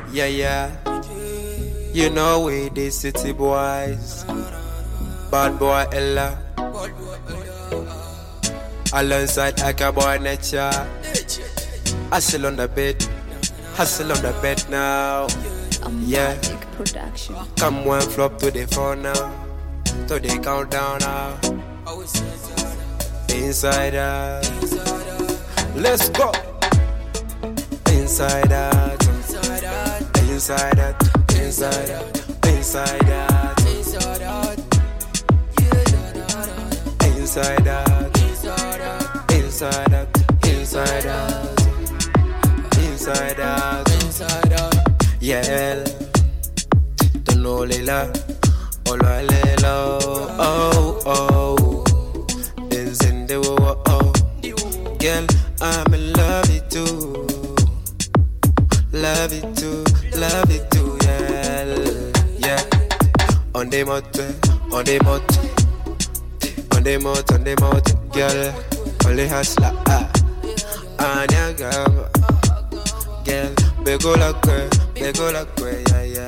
Yeah, yeah. You know we the city boys. Bad boy Ella. Alongside Aka boy Nature. Hustle on the bed. Hustle on the bed now. Yeah. Production. Come one flop to the phone now. To the countdown now. Inside out. Let's go. Inside out. Inside out. Inside out. Inside out. Inside out. Inside out. Inside out. Inside out. Inside out. Inside out. Inside out. Yeah. Don't know Lila. Olo Lila. Oh oh. In the oh. Girl, I'm in love with too. Love it too, yeah, yeah. On the motor, girl. Only hustler, Anya girl. Bego la kwe, yeah.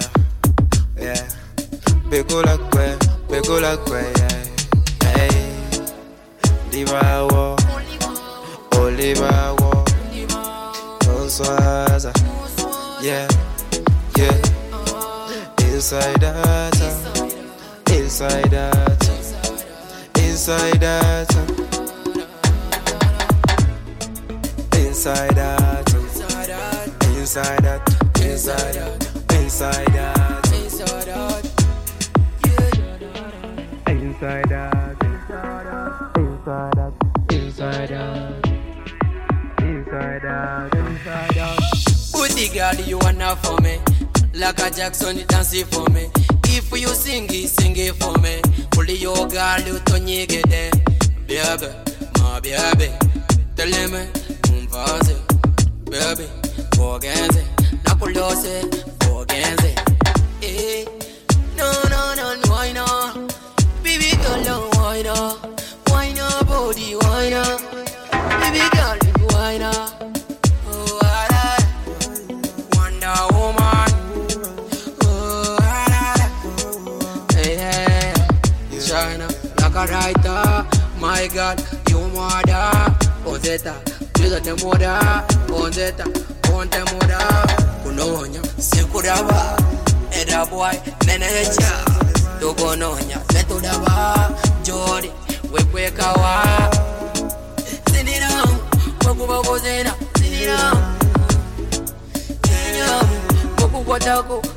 Bego la kwe, yeah. Hey, Diva wo, Oliva wo, Françoise. Yeah, yeah. Inside out, inside out, inside out, inside out, inside out, inside out, inside out, inside out, inside out, inside out, inside out, inside out, inside out. Booty girl, you wanna for me? Like a Jackson, you dance it for me. If you sing it for me. Pull your girl, you don't get it. Baby, my baby. Tell me, move baby, forget it. Napolose, forget it. Eh, no, why not? Baby girl, why not? Why not, body, why not? Baby girl, why not? Woman, hey, China, like a writer. My God, you mother, Ozeta, you the mother, Ozeta, Ponte mother, Kunonya, Sekuraba, Eda boy, Meneja, Dogononya, Metodaba, Jody, Wepwekawa, send it down, Bogozena, send it down. Watako,